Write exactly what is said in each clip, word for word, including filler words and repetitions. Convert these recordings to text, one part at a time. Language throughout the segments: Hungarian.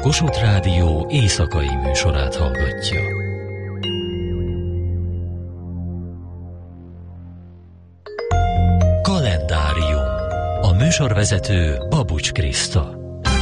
Kossuth Rádió éjszakai műsorát hallgatja. Kalendárium. A műsorvezető Babucs Kriszta.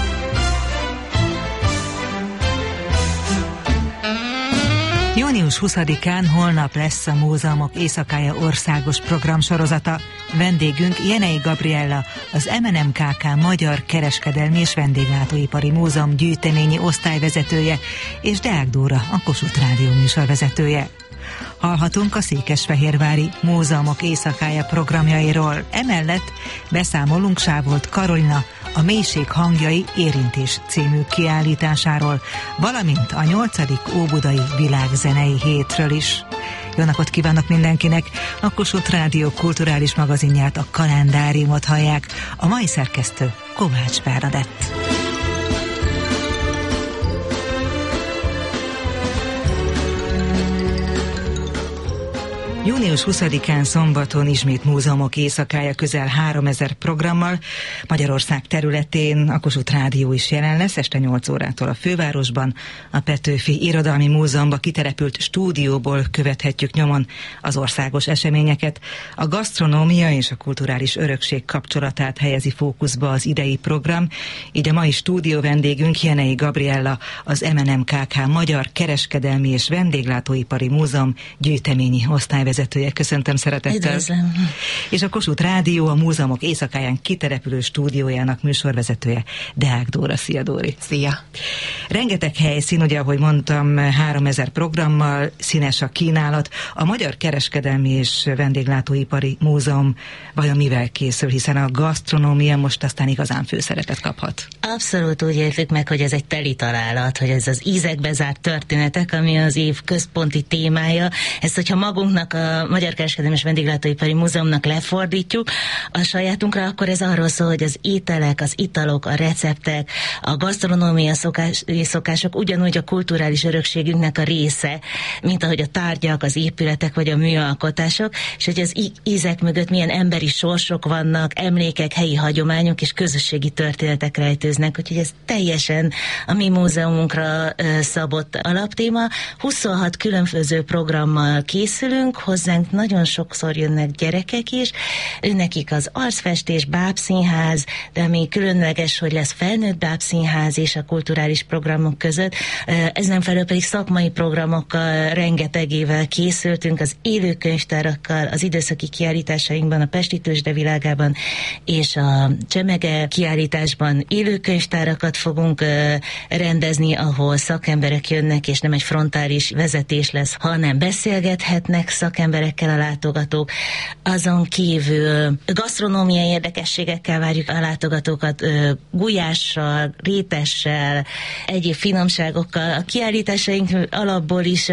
június huszadikán holnap lesz a Múzeumok Éjszakája országos programsorozata. Vendégünk Jenei Gabriella, az em en em ká ká Magyar Kereskedelmi és Vendéglátóipari Múzeum gyűjteményi osztályvezetője, és Deák Dóra, a Kossuth Rádió műsorvezetője. Hallhatunk a Székesfehérvári Múzeumok Éjszakája programjairól. Emellett beszámolunk Sávolt Karolina a Mélység hangjai érintés című kiállításáról, valamint a nyolcadik Óbudai Világzenei Hétről is. Jó napot kívánok mindenkinek! A Kossuth Rádió kulturális magazinját, a Kalendáriumot hallják. A mai szerkesztő Kovács Bernadett. június huszadikán szombaton ismét Múzeumok Éjszakája közel háromezer programmal. Magyarország területén a Kossuth Rádió is jelen lesz, este nyolc órától a fővárosban. A Petőfi Irodalmi Múzeumba kitelepült stúdióból követhetjük nyomon az országos eseményeket. A gasztronómia és a kulturális örökség kapcsolatát helyezi fókuszba az idei program, így a mai stúdió vendégünk Jenei Gabriella, az em en em ká ká Magyar Kereskedelmi és Vendéglátóipari Múzeum gyűjteményi osztályvezetője. Köszöntöm szeretettel. Üdvözlöm. És a Kossuth Rádió a Múzeumok Éjszakáján kitelepülő stúdiójának műsorvezetője, Deák Dóra. Szia, Dóri. Szia. Rengeteg helyszín, ugye, ahogy mondtam, háromezer programmal, színes a kínálat. A Magyar Kereskedelmi és Vendéglátóipari Múzeum vajon mivel készül, hiszen a gasztronómia most aztán igazán főszerepet kaphat? Abszolút úgy értük meg, hogy ez egy teli találat, hogy ez az ízekbe zárt történetek, ami az év központi témája. Ezt, hogyha magunknak, a Magyar Kereskedelmi és Vendéglátóipari Múzeumnak lefordítjuk a sajátunkra, akkor ez arról szól, hogy az ételek, az italok, a receptek, a gasztronómia szokás, szokások ugyanúgy a kulturális örökségünknek a része, mint ahogy a tárgyak, az épületek vagy a műalkotások, és hogy az ízek mögött milyen emberi sorsok vannak, emlékek, helyi hagyományok és közösségi történetek rejtőznek, úgyhogy ez teljesen a mi múzeumunkra szabott alaptéma. huszonhat különböző programmal készülünk, hozzánk nagyon sokszor jönnek gyerekek is, nekik az arcfestés, bábszínház, de ami különleges, hogy lesz felnőtt bábszínház és a kulturális programok között. Ezen felül pedig szakmai programokkal rengetegével készültünk, az élőkönyvtárakkal, az időszaki kiállításainkban, a Pesti Tőzsde világában és a Csemege kiállításban élőkönyvtárakat fogunk rendezni, ahol szakemberek jönnek, és nem egy frontális vezetés lesz, hanem beszélgethetnek szakemberekkel a látogatók. Azon kívül gasztronómiai érdekességekkel várjuk a látogatókat, gulyással, rétessel, egyéb finomságokkal. A kiállításaink alapból is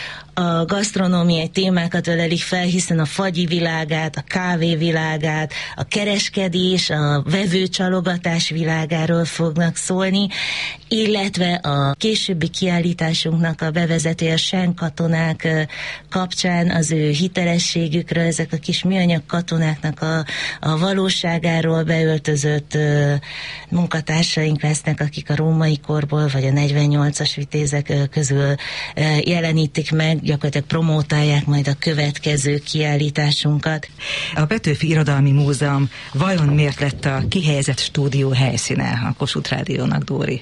a gasztronómiai témákat ölelik fel, hiszen a fagyi világát, a kávé világát, a kereskedés, a vevőcsalogatás világáról fognak szólni, illetve a későbbi kiállításunknak a bevezető a Sen katonák kapcsán az ő hitelességükről, ezek a kis műanyag katonáknak a, a valóságáról beöltözött munkatársaink lesznek, akik a római korból vagy a negyvennyolcas vitézek közül jelenítik meg, gyakorlatilag promótálják majd a következő kiállításunkat. A Petőfi Irodalmi Múzeum vajon miért lett a kihelyezett stúdió helyszíne a Kossuth Rádiónak, Dóri?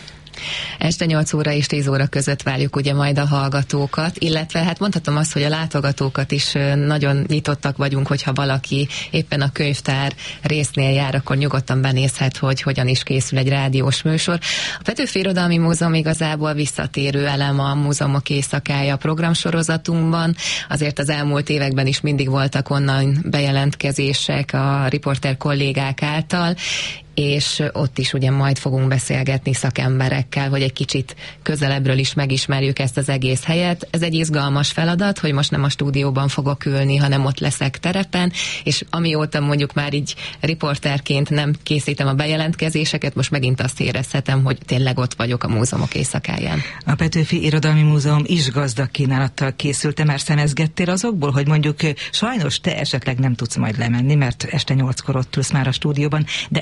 Este nyolc óra és tíz óra között várjuk ugye majd a hallgatókat, illetve hát mondhatom azt, hogy a látogatókat is nagyon nyitottak vagyunk, hogyha valaki éppen a könyvtár résznél jár, akkor nyugodtan benézhet, hogy hogyan is készül egy rádiós műsor. A Petőfi Irodalmi Múzeum igazából visszatérő elem a Múzeumok Éjszakája programsorozatunkban, azért az elmúlt években is mindig voltak onnan bejelentkezések a riporter kollégák által, és ott is ugye majd fogunk beszélgetni szakemberekkel, hogy egy kicsit közelebbről is megismerjük ezt az egész helyet. Ez egy izgalmas feladat, hogy most nem a stúdióban fogok ülni, hanem ott leszek terepen, és amióta mondjuk már így riporterként nem készítem a bejelentkezéseket, most megint azt érezhetem, hogy tényleg ott vagyok a Múzeumok Éjszakáján. A Petőfi Irodalmi Múzeum is gazdag kínálattal készült. Te már szemezgettél azokból, hogy mondjuk sajnos te esetleg nem tudsz majd lemenni, mert este nyolckor ott ülsz már a stúdióban, de előtte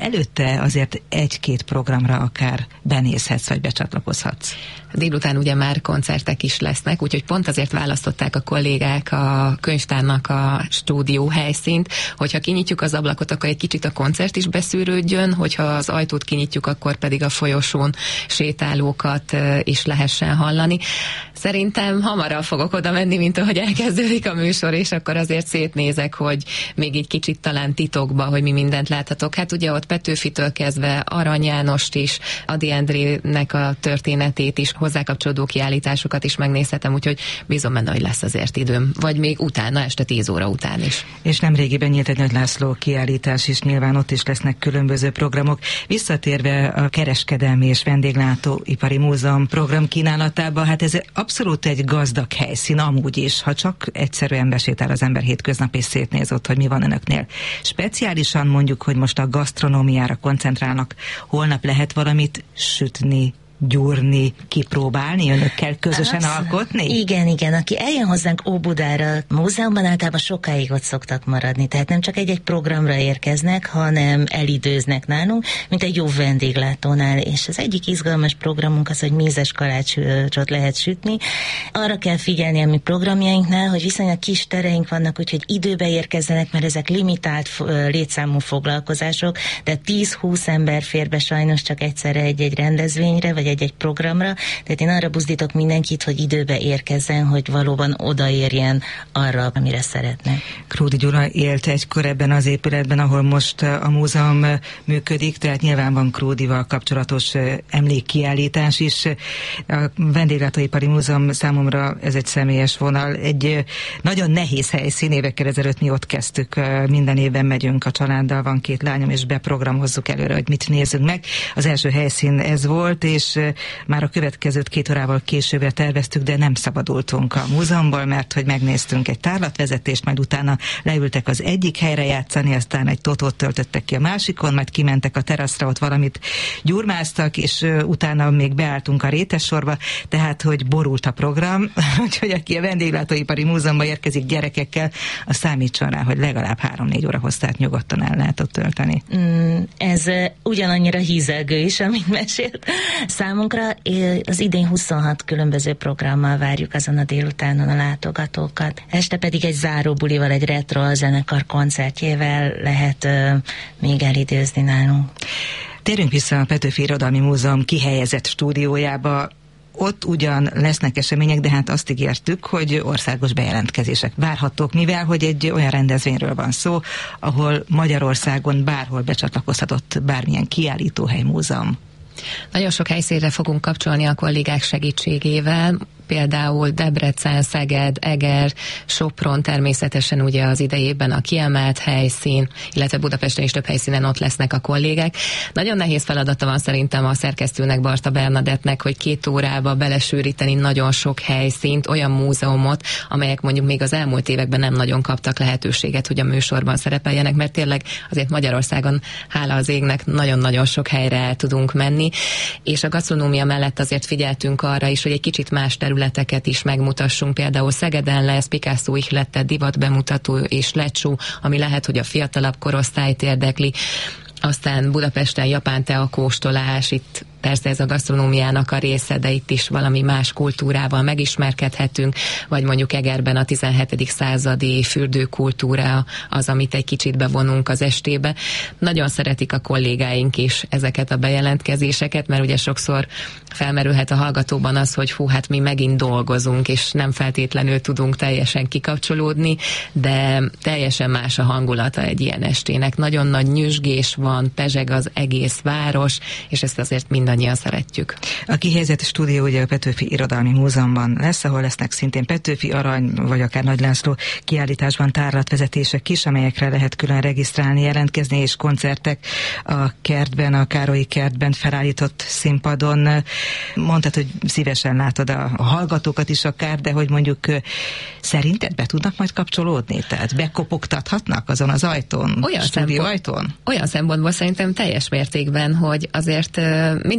de azért egy-két programra akár benézhetsz, vagy becsatlakozhatsz. Délután ugye már koncertek is lesznek, úgyhogy pont azért választották a kollégák a könyvtárnak a stúdió helyszínt, hogyha kinyitjuk az ablakot, akkor egy kicsit a koncert is beszűrődjön, hogyha az ajtót kinyitjuk, akkor pedig a folyosón sétálókat is lehessen hallani. Szerintem hamarabb fogok oda menni, mint ahogy elkezdődik a műsor, és akkor azért szétnézek, hogy még egy kicsit talán titokba, hogy mi mindent láthatok. Hát ugye ott Petőfitől kezdve Arany Jánost is, Ady Endrének a történetét is, hozzákapcsolódó kiállításokat is megnézhetem, úgyhogy bízom benne, hogy lesz azért időm. Vagy még utána, este tíz óra után is. És nemrégiben nyílt egy Nagy László kiállítás is, nyilván ott is lesznek különböző programok. Visszatérve a Kereskedelmi és Vendéglátóipari Múzeum program kínálatába, hát ez abszolút egy gazdag helyszín, amúgy is, ha csak egyszerűen besétál az ember hétköznap és szétnéz ott, hogy mi van önöknél. Speciálisan mondjuk, hogy most a gasztronómiára koncentrálnak, holnap lehet valamit sütni, gyúrni, kipróbálni, önökkel közösen Abszolút. alkotni? Igen, igen. Aki eljön hozzánk Óbudára, múzeumban általában sokáig ott szoktak maradni. Tehát nem csak egy-egy programra érkeznek, hanem elidőznek nálunk, mint egy jó vendéglátónál. És az egyik izgalmas programunk az, hogy mézes kalácsot lehet sütni. Arra kell figyelni a mi programjainknál, hogy viszonylag kis tereink vannak, úgyhogy időbe érkezzenek, mert ezek limitált létszámú foglalkozások, de tíz-húsz ember fér be sajnos csak egyszerre egy-egy rendezvényre, vagy egy-egy programra, tehát én arra buzdítok mindenkit, hogy időbe érkezzen, hogy valóban odaérjen arra, amire szeretne. Kródi Gyula élt egykor ebben az épületben, ahol most a múzeum működik, tehát nyilván van Kródival kapcsolatos emlékkiállítás is. A Vendéglátóipari Múzeum számomra ez egy személyes vonal, egy nagyon nehéz helyszín, évekkel ezelőtt mi ott kezdtük, minden évben megyünk a családdal, van két lányom, és beprogramozzuk előre, hogy mit nézzünk meg. Az első helyszín ez volt, és már a következőt két órával későbbre terveztük, de nem szabadultunk a múzeumból, mert hogy megnéztünk egy tárlatvezetést, majd utána leültek az egyik helyre játszani, aztán egy totót töltöttek ki a másikon, majd kimentek a teraszra, ott valamit gyurmáztak, és utána még beálltunk a rétessorba, tehát hogy borult a program, úgyhogy aki a Vendéglátóipari Múzeumban érkezik gyerekekkel, az számítson rá, hogy legalább három-négy óra hosszát nyugodtan el lehet ott tölteni. Mm, ez ugyanannyira hízelgő is, amit mesélt. Számunkra az idén huszonhat különböző programmal várjuk azon a délutánon a látogatókat. Este pedig egy záróbulival, egy retro zenekar koncertjével lehet uh, még elidőzni nálunk. Térjünk vissza a Petőfi Irodalmi Múzeum kihelyezett stúdiójába. Ott ugyan lesznek események, de hát azt ígértük, hogy országos bejelentkezések várhatók, mivel hogy egy olyan rendezvényről van szó, ahol Magyarországon bárhol becsatlakozhatott bármilyen kiállítóhely, múzeum. Nagyon sok helyszínre fogunk kapcsolni a kollégák segítségével, például Debrecen, Szeged, Eger, Sopron, természetesen ugye az idejében a kiemelt helyszín, illetve Budapesten is több helyszínen ott lesznek a kollégák. Nagyon nehéz feladata van szerintem a szerkesztőnek, Barta Bernadettnek, hogy két órába belesűríteni nagyon sok helyszínt, olyan múzeumot, amelyek mondjuk még az elmúlt években nem nagyon kaptak lehetőséget, hogy a műsorban szerepeljenek, mert tényleg azért Magyarországon, hála az égnek, nagyon-nagyon sok helyre el tudunk menni, és a gasztronómia mellett azért figyeltünk arra is, hogy egy kicsit más területeket is megmutassunk. Például Szegeden lesz Picasso ihletett divatbemutató és lecsó, ami lehet, hogy a fiatalabb korosztályt érdekli. Aztán Budapesten japán tea kóstolás, itt persze ez a gasztronómiának a része, de itt is valami más kultúrával megismerkedhetünk, vagy mondjuk Egerben a tizenhetedik századi fürdőkultúra az, amit egy kicsit bevonunk az estébe. Nagyon szeretik a kollégáink is ezeket a bejelentkezéseket, mert ugye sokszor felmerülhet a hallgatóban az, hogy hú, hát mi megint dolgozunk, és nem feltétlenül tudunk teljesen kikapcsolódni, de teljesen más a hangulata egy ilyen estének. Nagyon nagy nyüzsgés van, pezseg az egész város, és ezt azért mindannyian szeretjük. A kihelyezett stúdió ugye a Petőfi Irodalmi Múzeumban lesz, ahol lesznek szintén Petőfi Arany, vagy akár Nagy László kiállításban tárlatvezetések is, amelyekre lehet külön regisztrálni, jelentkezni, és koncertek a kertben, a Károlyi kertben felállított színpadon. Mondtad, hogy szívesen látod a, a hallgatókat is akár, de hogy mondjuk szerinted be tudnak majd kapcsolódni? Tehát bekopogtathatnak azon az ajtón, olyan stúdió szempont, ajtón? Olyan szempontból szerintem teljes mértékben, hogy azért uh, mindig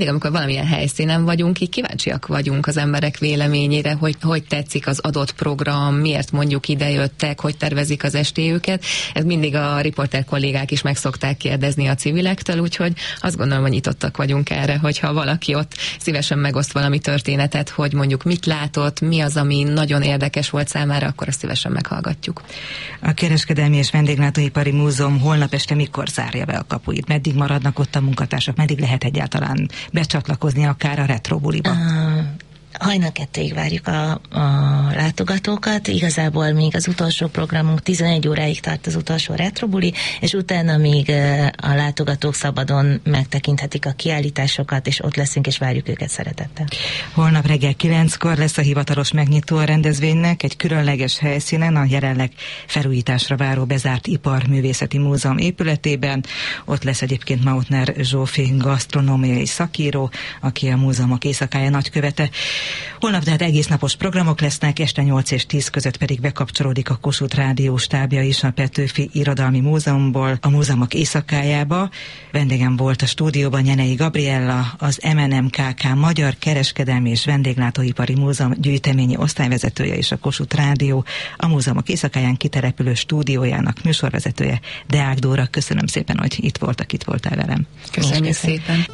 mindig, amikor valamilyen helyszínen vagyunk, így kíváncsiak vagyunk az emberek véleményére, hogy hogy tetszik az adott program, miért mondjuk idejöttek, hogy tervezik az estéjüket. Ez mindig a riporter kollégák is meg szokták kérdezni a civilektől, úgyhogy azt gondolom, hogy nyitottak vagyunk erre, hogyha valaki ott szívesen megoszt valami történetet, hogy mondjuk mit látott, mi az, ami nagyon érdekes volt számára, akkor azt szívesen meghallgatjuk. A Kereskedelmi és Vendéglátóipari Múzeum holnap este mikor zárja be a kapuit? Meddig maradnak ott a munkatársak? Meddig lehet egyáltalán becsatlakozni akár a retrobuliba? Uh... Hajnal kettőig várjuk a, a látogatókat, igazából még az utolsó programunk tizenegy óráig tart az utolsó retrobuli, és utána még a látogatók szabadon megtekinthetik a kiállításokat, és ott leszünk, és várjuk őket szeretettel. Holnap reggel kilenckor lesz a hivatalos megnyitó a rendezvénynek, egy különleges helyszínen, a jelenleg felújításra váró bezárt Iparművészeti Múzeum épületében. Ott lesz egyébként Mautner Zsófi gasztronómiai szakíró, aki a múzeumok éjszakája nagykövete. Holnap tehát egész napos programok lesznek, este nyolc és tíz között pedig bekapcsolódik a Kossuth Rádió stábja is a Petőfi Irodalmi Múzeumból a múzeumok éjszakájába. Vendégem volt a stúdióban Jenei Gabriella, az em en em ká ká Magyar Kereskedelmi és Vendéglátóipari Múzeum gyűjteményi osztályvezetője és a Kossuth Rádió a múzeumok éjszakáján kitelepülő stúdiójának műsorvezetője. Deák Dóra, köszönöm szépen, hogy itt voltak, itt voltál velem. Köszönjük szépen.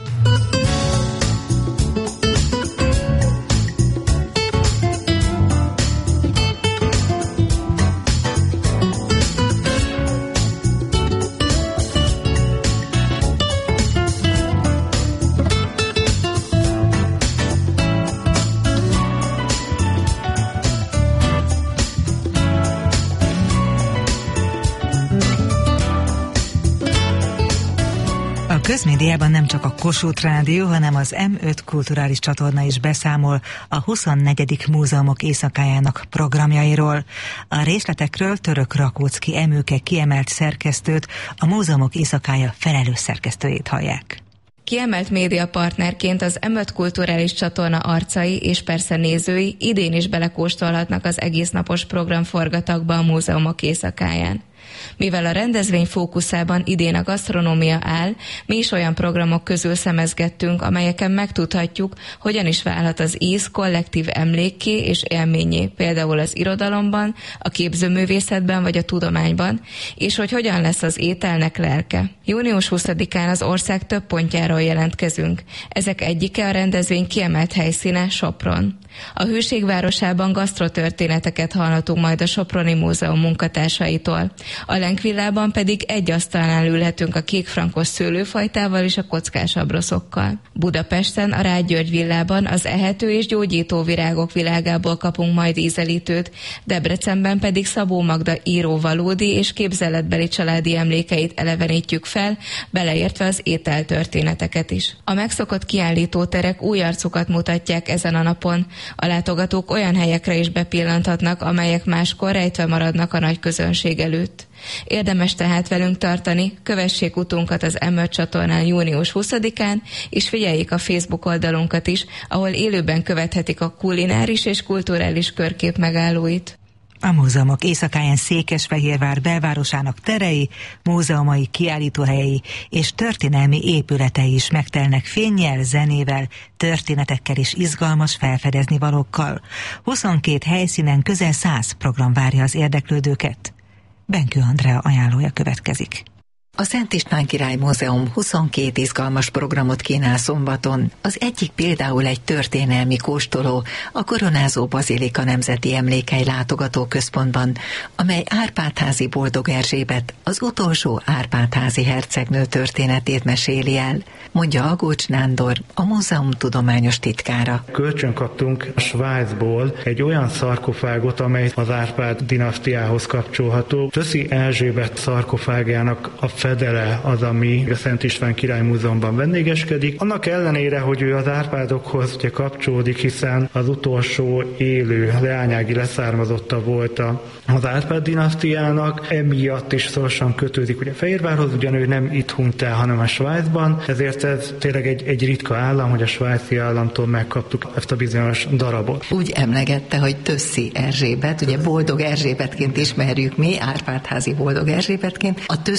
A közmédiában nem csak a Kossuth Rádió, hanem az em öt kulturális csatorna is beszámol a huszonnegyedik múzeumok éjszakájának programjairól. A részletekről Török Rakóczki Emőke kiemelt szerkesztőt, a múzeumok éjszakája felelős szerkesztőjét hallják. Kiemelt médiapartnerként az em öt kulturális csatorna arcai és persze nézői idén is belekóstolhatnak az egésznapos programforgatagba a múzeumok éjszakáján. Mivel a rendezvény fókuszában idén a gasztronómia áll, mi is olyan programok közül szemezgettünk, amelyeken megtudhatjuk, hogyan is válhat az íz kollektív emlékké és élményé, például az irodalomban, a képzőművészetben vagy a tudományban, és hogy hogyan lesz az ételnek lelke. június huszadikán az ország több pontjáról jelentkezünk. Ezek egyike a rendezvény kiemelt helyszíne Sopron. A hőség városában gasztrotörténeteket hallhatunk majd a Soproni Múzeum munkatársaitól. A Lenkvillában pedig egy asztalnál ülhetünk a kékfrankos szőlőfajtával és a kockás abroszokkal. Budapesten a Rád György villában az ehető és gyógyító virágok világából kapunk majd ízelítőt, Debrecenben pedig Szabó Magda író valódi és képzeletbeli családi emlékeit elevenítjük fel, beleértve az ételtörténeteket is. A megszokott kiállítóterek új arcokat mutatják ezen a napon. A látogatók olyan helyekre is bepillanthatnak, amelyek máskor rejtve maradnak a nagy közönség előtt. Érdemes tehát velünk tartani, kövessék utunkat az em öt csatornán június huszadikán, és figyeljék a Facebook oldalunkat is, ahol élőben követhetik a kulináris és kulturális körkép megállóit. A múzeumok éjszakáján Székesfehérvár belvárosának terei, múzeumai, kiállítóhelyei és történelmi épületei is megtelnek fénnyel, zenével, történetekkel és izgalmas felfedezni valókkal. huszonkét helyszínen közel száz program várja az érdeklődőket. Benkő Andrea ajánlója következik. A Szent István Király Múzeum huszonkét izgalmas programot kínál szombaton. Az egyik például egy történelmi kóstoló, a Koronázó Bazilika Nemzeti Emlékhely látogatóközpontban, amely Árpád-házi Boldog Erzsébet, az utolsó Árpád-házi hercegnő történetét meséli el, mondja Agócs Nándor, a múzeum tudományos titkára. Kölcsön kaptunk a Svájcból egy olyan szarkofágot, amely az Árpád dinasztiához kapcsolható. Töszi Erzsébet szarkofágjának a fedele az, ami a Szent István Király Múzeumban vendégeskedik. Annak ellenére, hogy ő az Árpádokhoz ugye kapcsolódik, hiszen az utolsó élő leányági leszármazotta volt az Árpád dinasztiának, emiatt is szorosan kötődik ugye Fehérvárhoz, ugyan ő nem itt hunyt el, hanem a Svájcban, ezért ez tényleg egy, egy ritka állam, hogy a svájci államtól megkaptuk ezt a bizonyos darabot. Úgy emlegette, hogy Tösszi Erzsébet, ugye Boldog Erzsébetként ismerjük mi, Árpád-házi Boldog Erzsébetként. A Tösz az a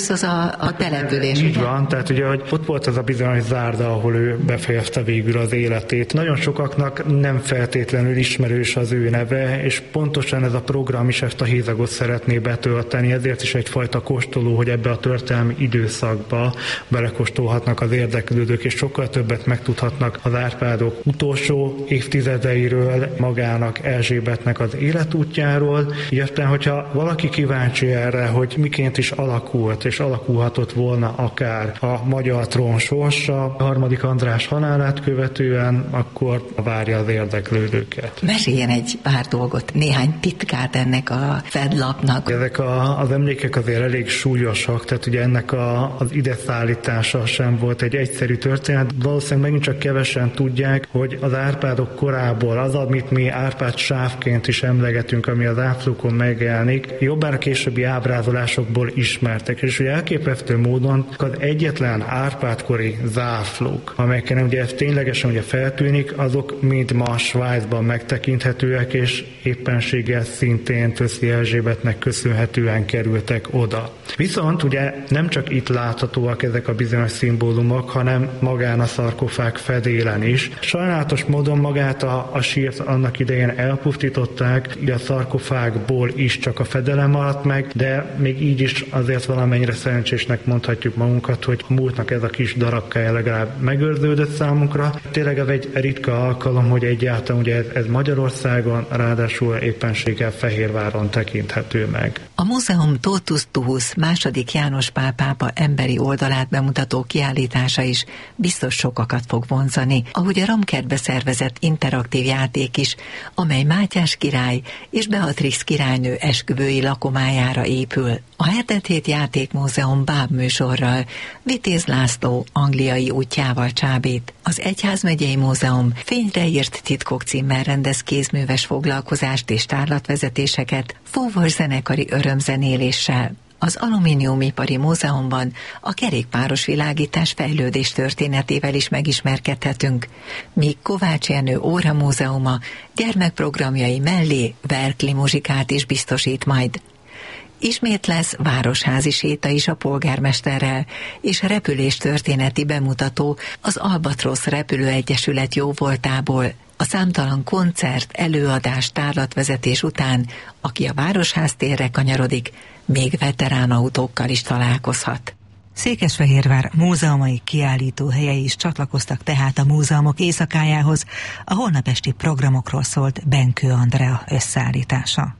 a település. Így ugye? van, tehát ugye, hogy ott volt az a bizonyos zárda, ahol ő befejezte végül az életét. Nagyon sokaknak nem feltétlenül ismerős az ő neve, és pontosan ez a program is ezt a hézagot szeretné betölteni, ezért is egyfajta kóstoló, hogy ebbe a történelmi időszakba belekóstolhatnak az érdeklődők, és sokkal többet megtudhatnak az Árpádok utolsó évtizedeiről, magának Erzsébetnek az életútjáról. Így aztán, hogyha valaki kíváncsi erre, hogy miként is alakult, és alakulhatott volna akár a magyar trón sorsa a harmadik András halálát követően, akkor várja az érdeklődőket. Meséljen egy pár dolgot, néhány titkát ennek a fedlapnak. Ezek a, az emlékek azért elég súlyosak, tehát ugye ennek a, az ideszállítása sem volt egy egyszerű történet. Valószínűleg megint csak kevesen tudják, hogy az Árpádok korából az, amit mi Árpád sávként is emlegetünk, ami az áflókon megjelenik, jobbára későbbi ábrázolásokból ismertek. És ugye elképesztő módon az egyetlen Árpád-kori záflók, amelyeken ugye ez ténylegesen ugye feltűnik, azok mind ma Svájcban megtekinthetőek, és éppenséggel szintén Tösszi Erzsébetnek köszönhetően kerültek oda. Viszont ugye nem csak itt láthatóak ezek a bizonyos szimbólumok, hanem magán a szarkofág fedélen is. Sajnálatos módon magát a, a sírt annak idején elpusztították, így a szarkofágból is csak a fedele maradt meg, de még így is azért valamennyire szerencsésnek mondhatjuk magunkat, hogy a múltnak ez a kis darabkája legalább megőrződött számunkra. Tényleg ez egy ritka alkalom, hogy egyáltalán ugye ez, ez Magyarországon, ráadásul éppenséggel Fehérváron tekinthető meg. A múzeum Totus Tuus második János Pál pápa emberi oldalát bemutató kiállítása is biztos sokakat fog vonzani, ahogy a Ramkertbe szervezett interaktív játék is, amely Mátyás király és Beatrix királynő esküvői lakomájára épül. A hetedik hét játékmúzeum bábműsorral Vitéz László angliai útjával csábít. Az Egyházmegyei Múzeum Fényre írt titkok címmel rendez kézműves foglalkozást és tárlatvezetéseket fúvos zenekari örömzenéléssel. Az Alumíniumipari Múzeumban a kerékpáros világítás fejlődés történetével is megismerkedhetünk, míg Kovács Jenő Óra Múzeuma gyermekprogramjai mellé Verkli muzsikát is biztosít majd. Ismét lesz városházi séta is a polgármesterrel, és repülés történeti bemutató az Albatrosz Repülőegyesület jóvoltából. A számtalan koncert, előadás, tárlatvezetés után, aki a Városház térre kanyarodik, még veterán autókkal is találkozhat. Székesfehérvár múzeumai kiállítóhelyei is csatlakoztak tehát a múzeumok éjszakájához. A holnap esti programokról szólt Benkő Andrea összeállítása.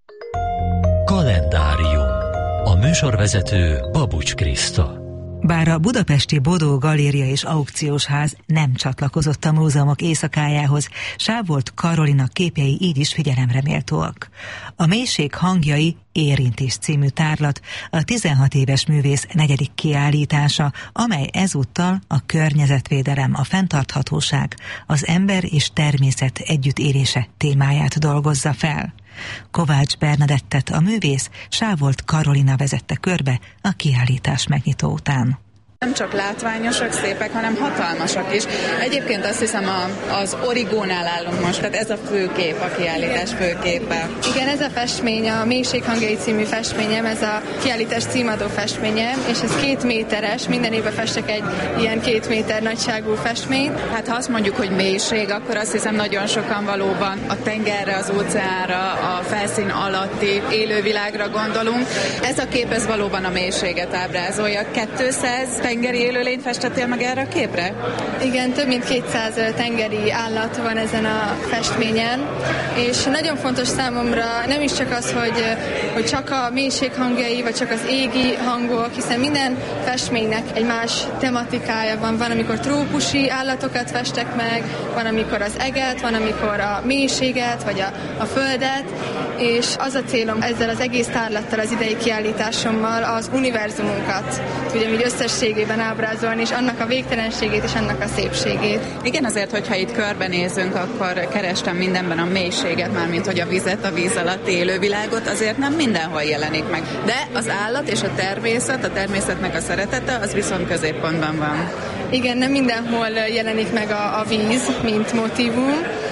Kalendárium. A műsorvezető Babucs Kriszta. Bár a budapesti Bodó Galéria és Aukciós Ház nem csatlakozott a múzeumok éjszakájához, Sávolt Karolina képjei így is figyelemre méltóak. A Mélység hangjai érintés című tárlat a tizenhat éves művész negyedik kiállítása, amely ezúttal a környezetvédelem, a fenntarthatóság, az ember és természet együttélése témáját dolgozza fel. Kovács Bernadettet, a művész, Sávolt Karolina vezette körbe a kiállítás megnyitó után. Nem csak látványosak, szépek, hanem hatalmasak is. Egyébként azt hiszem a, az Origónál állunk most, tehát ez a főkép, a kiállítás főképe. Igen, ez a festmény, a Mélység hangjai című festményem, ez a kiállítás címadó festményem, és ez két méteres, minden évben festek egy ilyen két méter nagyságú festményt. Hát ha azt mondjuk, hogy mélység, akkor azt hiszem nagyon sokan valóban a tengerre, az óceánra, a felszín alatti élővilágra gondolunk. Ez a kép, ez valóban a mélységet ábrázolja. kétszáz tengeri élőlényt festettél meg erre a képre? Igen, több mint kétszáz tengeri állat van ezen a festményen, és nagyon fontos számomra nem is csak az, hogy, hogy csak a mélység hangjai, vagy csak az égi hangok, hiszen minden festménynek egy más tematikája van. Van, amikor trópusi állatokat festek meg, van, amikor az eget, van, amikor a mélységet, vagy a, a földet, és az a célom ezzel az egész tárlattal, az idei kiállításommal az univerzumunkat, ugye így összességében ábrázolni, és annak a végtelenségét és annak a szépségét. Igen, azért, hogyha itt körbenézünk, akkor kerestem mindenben a mélységet, mármint hogy a vizet, a víz alatt élővilágot, azért nem mindenhol jelenik meg. De az állat és a természet, a természetnek a szeretete, az viszont középpontban van. Igen, nem mindenhol jelenik meg a, a víz, mint motívum,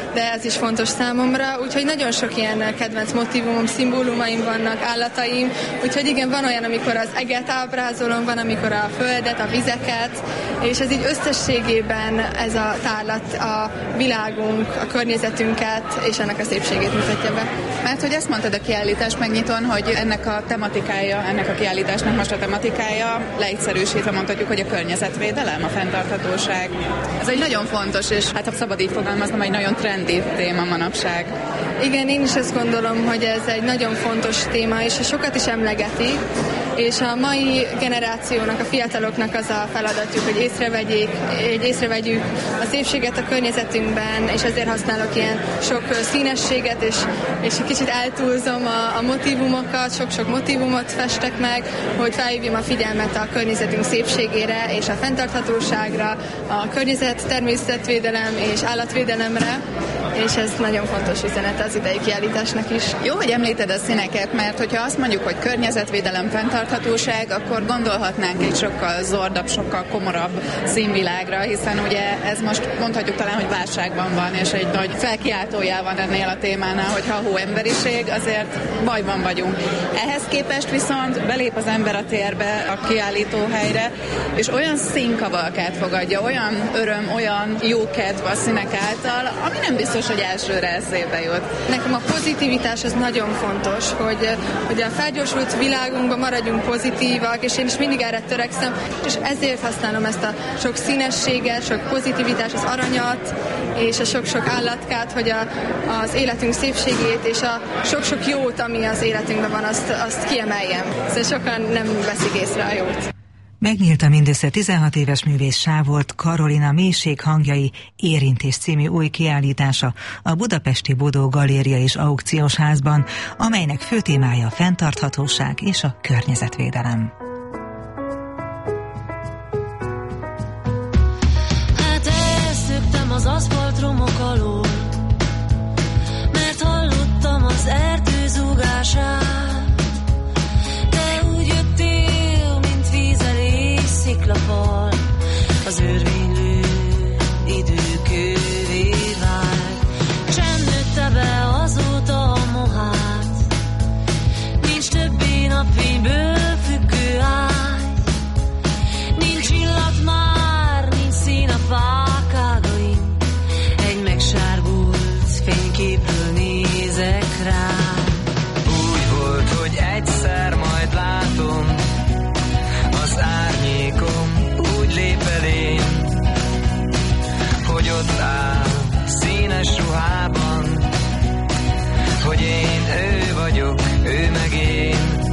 de ez is fontos számomra, úgyhogy nagyon sok ilyen kedvenc motívumom, szimbólumaim vannak, állataim, úgyhogy igen, van olyan, amikor az eget ábrázolom, van, amikor a földet, a vizeket, és ez így összességében ez a tárlat a világunk, a környezetünket és ennek a szépségét mutatja be. Mert hogy ezt mondtad a kiállítás megnyitón, hogy ennek a tematikája, ennek a kiállításnak most a tematikája, leegyszerűsítve mondhatjuk, hogy a környezetvédelem, a fenntarthatóság. Ez egy nagyon fontos, és hát ha szabad így fogalmaznom, egy nagyon trendi téma manapság. Igen, én is azt gondolom, hogy ez egy nagyon fontos téma, és sokat is emlegeti, és a mai generációnak, a fiataloknak az a feladatjuk, hogy észrevegyék, hogy észrevegyük a szépséget a környezetünkben, és ezért használok ilyen sok színességet, és, és egy kicsit eltúlzom a, a motívumokat, sok-sok motívumot festek meg, hogy felhívjam a figyelmet a környezetünk szépségére, és a fenntarthatóságra, a környezet, természetvédelem és állatvédelemre, és ez nagyon fontos üzenet az idei kiállításnak is. Jó, hogy említed a színeket, mert hogyha azt mondjuk, hogy környezetvédelem, fenntarthatóság, akkor gondolhatnánk egy sokkal zordabb, sokkal komorabb színvilágra, hiszen ugye ez most mondhatjuk talán, hogy válságban van, és egy nagy felkiáltójá van ennél a témánál, hogy ha hó emberiség, azért bajban vagyunk. Ehhez képest viszont belép az ember a térbe, a kiállítóhelyre, és olyan színkavalkát fogadja, olyan öröm, olyan jókedv a színek által, ami nem biztos, hogy elsőre eszébe jut. Nekem a pozitivitás az nagyon fontos, hogy, hogy a felgyorsult világunkban maradjunk pozitívak, és én is mindig erre törekszem, és ezért használom ezt a sok színességet, sok pozitivitást, az aranyat, és a sok-sok állatkát, hogy a, az életünk szépségét, és a sok-sok jót, ami az életünkben van, azt, azt kiemeljem. Szóval sokan nem veszik észre a jót. Megnyílt a mindössze tizenhat éves művész Sávolt Karolina Mélység hangjai érintés című új kiállítása a budapesti Bodó Galéria és Aukciós Házban, amelynek fő témája a fenntarthatóság és a környezetvédelem. Hát elszöktem az aszfaltromok alól, mert hallottam az erdő zúgását. Sziklafal, az örvénylő időkővé vált. Sem nőtte be azóta a mohát, nincs többé napfényből függő ágy. Nincs illat már, nincs szín a fák ágain, egy megsárgult fényképről nézek rá. Úgy volt, hogy egyszer majd látom, az árnyékom úgy lép elém, hogy ott áll színes ruhában, hogy én ő vagyok, ő meg én.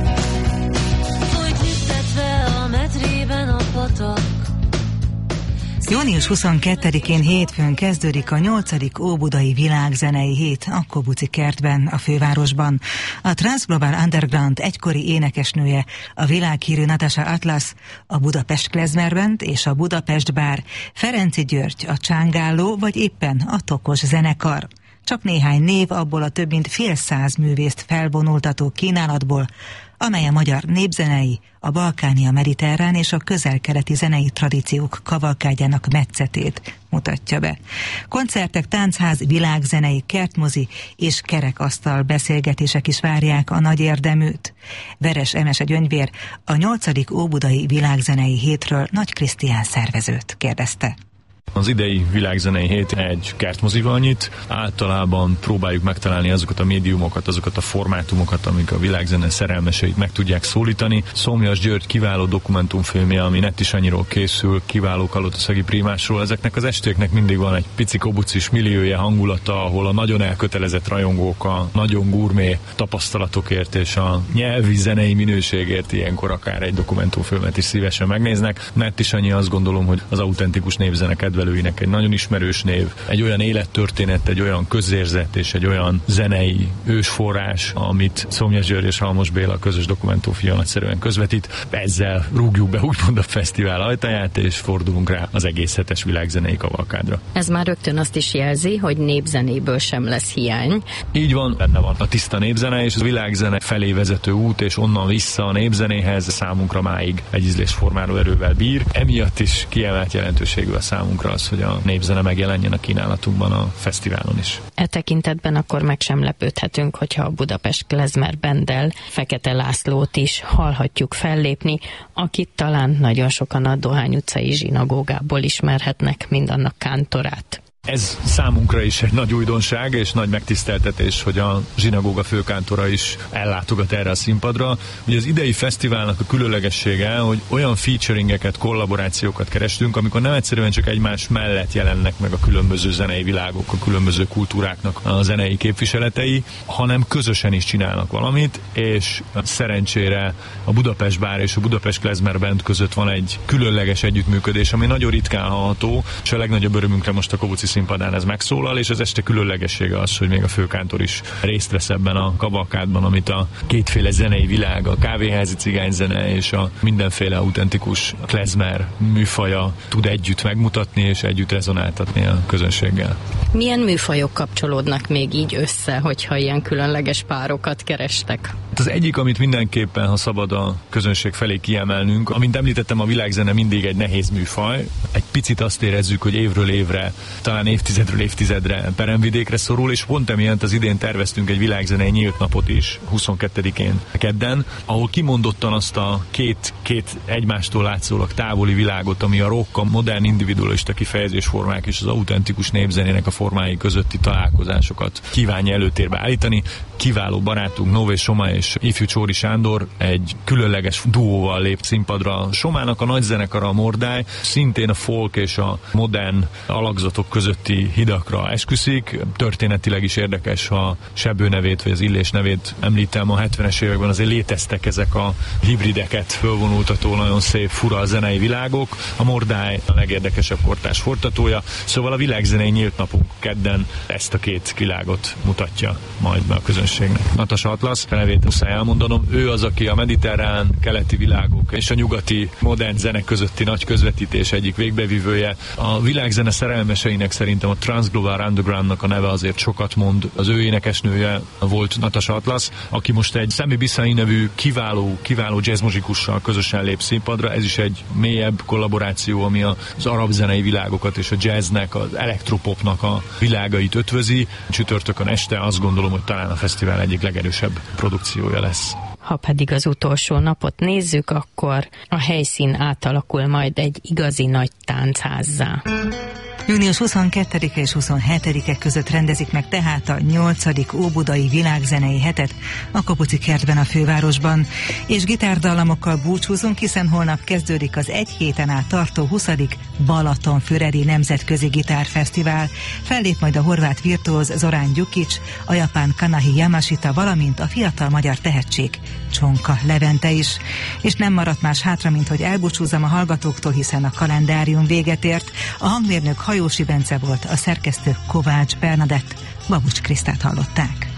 Folyt nyugtatva a medrében a patak. június huszonkettedikén hétfőn kezdődik a nyolcadik Óbudai Világzenei Hét a Kobuci kertben, a fővárosban. A Transglobal Underground egykori énekesnője, a világhírű Natasha Atlas, a Budapest Klezmer Band és a Budapest Bár, Ferenczy György, a Csángáló vagy éppen a Tokos zenekar. Csak néhány név abból a több mint fél száz művészt felvonultató kínálatból, amely a magyar népzenei, a balkáni, a mediterrán és a közel-keleti zenei tradíciók kavalkádjának metszetét mutatja be. Koncertek, táncház, világzenei, kertmozi és kerekasztal beszélgetések is várják a nagy érdeműt. Veres Emese Gyöngyvér a nyolcadik Óbudai Világzenei Hétről Nagy Krisztián szervezőt kérdezte. Az idei világzenei hét egy kertmozival nyit. Általában próbáljuk megtalálni azokat a médiumokat, azokat a formátumokat, amik a világzene szerelmeseit meg tudják szólítani. Szomjas György kiváló dokumentumfilmje, ami Netti Sanyiról készül, kiváló kalotaszegi prímásról. Ezeknek az estéknek mindig van egy pici kobucis milliója, hangulata, ahol a nagyon elkötelezett rajongók a nagyon gurmé tapasztalatokért és a nyelvi zenei minőségért ilyenkor akár egy dokumentumfilmet is szívesen megnéznek. Netti Sanyi, azt gondolom, hogy az autentikus népzene kedvelőinek egy nagyon ismerős név, egy olyan élettörténet, egy olyan közérzet és egy olyan zenei ősforrás, amit Szomjas György és Halmos Béla közös dokumentumfilm nagyszerűen közvetít. Ezzel rúgjuk be úgymond a fesztivál ajtaját, és fordulunk rá az egész hetes világzenei kavalkádra. Ez már rögtön azt is jelzi, hogy népzenéből sem lesz hiány. Így van, benne van a tiszta népzene és a világzene felé vezető út, és onnan vissza a népzenéhez számunkra máig egy ízlésformáló erővel bír. Emiatt is kiemelt jelentőségű a számunkra számunkra az, hogy a népzene megjelenjen a kínálatunkban a fesztiválon is. E tekintetben akkor meg sem lepődhetünk, hogyha a Budapest Klezmer Banddel Fekete Lászlót is hallhatjuk fellépni, akit talán nagyon sokan a Dohány utcai zsinagógából ismerhetnek, mind annak kántorát. Ez számunkra is egy nagy újdonság és nagy megtiszteltetés, hogy a zsinagóga főkántora is ellátogat erre a színpadra. Ugye az idei fesztiválnak a különlegessége, hogy olyan featuringeket, kollaborációkat kerestünk, amikor nem egyszerűen csak egymás mellett jelennek meg a különböző zenei világok, a különböző kultúráknak a zenei képviseletei, hanem közösen is csinálnak valamit, és szerencsére a Budapest Bár és a Budapest Klezmer Band között van egy különleges együttműködés, ami nagyon ritkán hallható, és a legnagyobb örömünkre most a Kobuci színpadán ez megszólal, és az este különlegessége az, hogy még a főkántor is részt vesz ebben a kavalkádban, amit a kétféle zenei világ, a kávéházi cigányzene és a mindenféle autentikus klezmer műfaja tud együtt megmutatni és együtt rezonáltatni a közönséggel. Milyen műfajok kapcsolódnak még így össze, hogyha ilyen különleges párokat kerestek? Az egyik, amit mindenképpen, ha szabad a közönség felé kiemelnünk, amint említettem, a világzene mindig egy nehéz műfaj. Egy picit azt érezzük, hogy évről évre, talán évtizedről évtizedre peremvidékre szorul, és pont emiatt az idén terveztünk egy világzenei nyílt napot is, huszonkettedikén kedden, ahol kimondottan azt a két, két egymástól látszólag távoli világot, ami a rock, a modern individualista kifejezésformák és az autentikus népzenének a formái közötti találkozásokat kívánja előtérbe állítani. Kiváló barátunk Nové Soma és ifjú Csóri Sándor egy különleges duóval lép színpadra. Somának a nagyzenekara, a Mordály szintén a folk és a modern alakzatok közötti hidakra esküszik. Történetileg is érdekes, ha Sebő nevét vagy az Illés nevét említem, a hetvenes években azért léteztek ezek a hibrideket fölvonultató, nagyon szép, fura zenei világok. A Mordály a legérdekesebb kortárs fortatója, szóval a világzenei nyílt napunk kedden ezt a két világot mutatja majd be a közönségnek. Natasha Atlasz, a nevét muszáj elmondanom, ő az, aki a mediterrán, keleti világok és a nyugati modern zene közötti nagy közvetítés egyik végbevívője. A világzene szerelmeseinek szerintem a Transglobal Undergroundnak a neve azért sokat mond. Az ő énekesnője volt Natasha Atlasz, aki most egy Sami Bisai nevű kiváló, kiváló jazzmuzsikussal közösen lép színpadra. Ez is egy mélyebb kollaboráció, ami az arab zenei világokat és a jazznek, az elektropopnak a világait ötvözi. Csütörtökön este azt gondolom, hogy talán a fesztivál egyik legerősebb produkciója lesz. Ha pedig az utolsó napot nézzük, akkor a helyszín átalakul majd egy igazi nagy táncházá. június huszonkettedike és huszonhetedike között rendezik meg tehát a nyolcadik óbudai világzenei hetet a Kapuci kertben a fővárosban, és gitárdallamokkal búcsúzunk, hiszen holnap kezdődik az egy héten át tartó huszadik Balatonfüredi Nemzetközi Gitárfesztivál. Fellép majd a horvát virtuóz Zorán Gyukics, a japán Kanahi Yamashita, valamint a fiatal magyar tehetség Csonka Levente is. És nem maradt más hátra, mint hogy elbúcsúzzam a hallgatóktól, hiszen a kalendárium véget ért. A hangmérnök Hajósi Bence volt, a szerkesztő Kovács Bernadett, Babucs Krisztát hallották.